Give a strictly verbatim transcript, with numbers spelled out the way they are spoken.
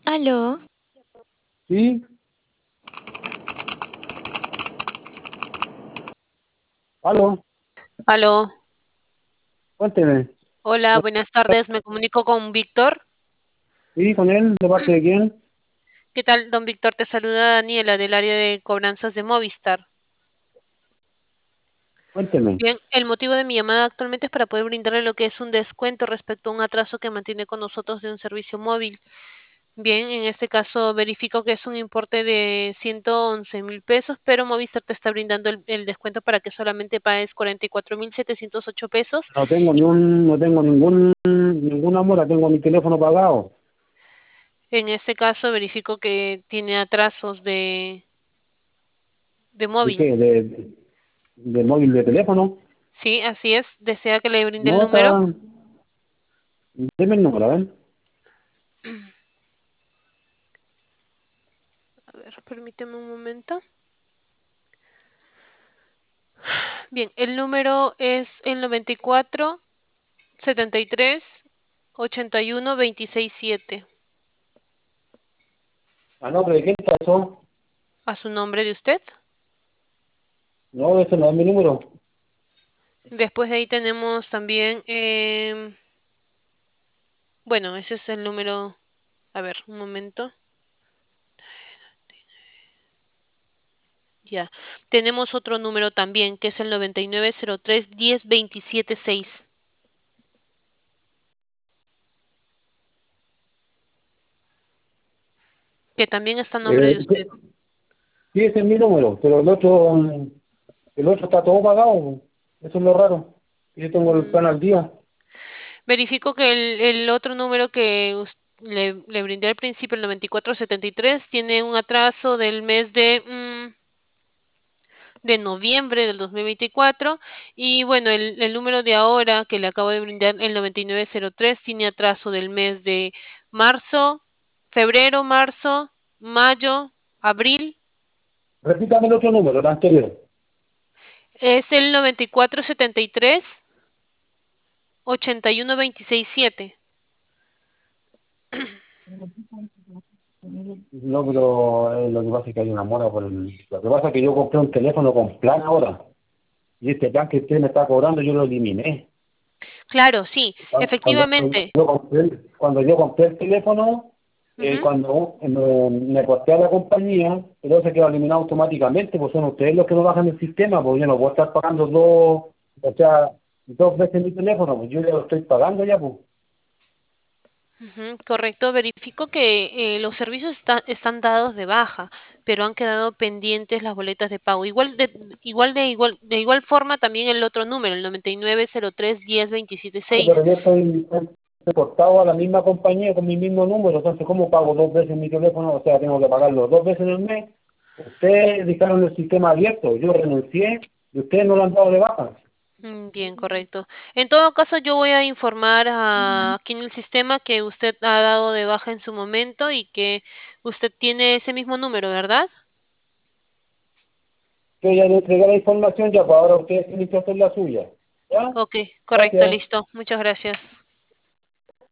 Aló, Sí, aló, Aló, cuénteme. hola, buenas tardes. Me comunico con Víctor. Sí, con él, ¿de parte de quién? ¿Qué tal, don Víctor? Te saluda Daniela del área de cobranzas de Movistar. Cuénteme. Bien, el motivo de mi llamada actualmente es para poder brindarle lo que es un descuento respecto a un atraso que mantiene con nosotros de un servicio móvil. Bien, en este caso verifico que es un importe de ciento once mil pesos, pero Movistar te está brindando el, el descuento para que solamente pagues cuarenta y cuatro mil setecientos ocho pesos. No tengo ni un, no tengo ningún, ninguna mora, tengo mi teléfono pagado. En este caso verifico que tiene atrasos de, de ¿De móvil. qué? ¿De, de móvil de teléfono? Sí, así es. ¿Desea que le brinde el No, está, número? deme el número, ¿ven? A ver, permíteme un momento. Bien, el número es el noventa y cuatro setenta y tres ochenta y uno veintiséis siete. ¿A nombre de quién pasó? ¿A su nombre de usted? No, ese no es mi número. Después de ahí tenemos también, em, bueno, ese es el número. A ver, un momento. Ya. Tenemos otro número también, que es el noventa y nueve cero tres diez veintisiete seis, que también está a nombre Eh, de usted. sí, ese es mi número, pero el otro, el otro está todo pagado. Eso es lo raro. Yo tengo el plan Mm, al día. Verifico que el, el otro número que us- le, le brindé al principio, el noventa y cuatro setenta y tres, tiene un atraso del mes de, mm, de noviembre del dos mil veinticuatro. Y bueno, el, el número de ahora que le acabo de brindar, el noventa y nueve cero tres, tiene atraso del mes de marzo, febrero, marzo, mayo, abril. Repítame el otro número, el anterior. Es el noventa y cuatro setenta y tres ochenta y uno veintiséis siete. No, pero eh, lo que pasa es que hay una mora por el... Lo que pasa es que yo compré un teléfono con plan ahora. Y este plan que usted me está cobrando yo lo eliminé. Claro, sí, Cuando, cuando efectivamente. yo compré, el- cuando yo compré el teléfono, eh, Ujú. cuando me, me corté a la compañía, entonces quedó eliminado automáticamente, pues son ustedes los que no bajan el sistema, pues yo no puedo estar pagando dos, o sea, dos veces mi teléfono, pues yo ya lo estoy pagando ya, pues. Ujú, correcto, verifico que eh, los servicios está- están dados de baja, pero han quedado pendientes las boletas de pago. Igual de igual de igual de igual forma también el otro número, el noventa y nueve cero tres diez veintisiete Claro, seis. pero yo estoy, estoy reportado a la misma compañía con mi mismo número, entonces ¿cómo pago dos veces mi teléfono? O sea, tengo que pagarlo dos veces en el mes. Ustedes dejaron el sistema abierto, yo renuncié y ustedes no lo han dado de baja. Mm, Bien, correcto. En todo caso, yo voy a informar a- aquí en el sistema que usted ha dado de baja en su momento y que usted tiene ese mismo número, ¿verdad? Yo ya le entregué la información, ya para ahora ustedes tienen que hacer la suya. ¿Ya? Ok, correcto, Gracias. listo. Muchas gracias.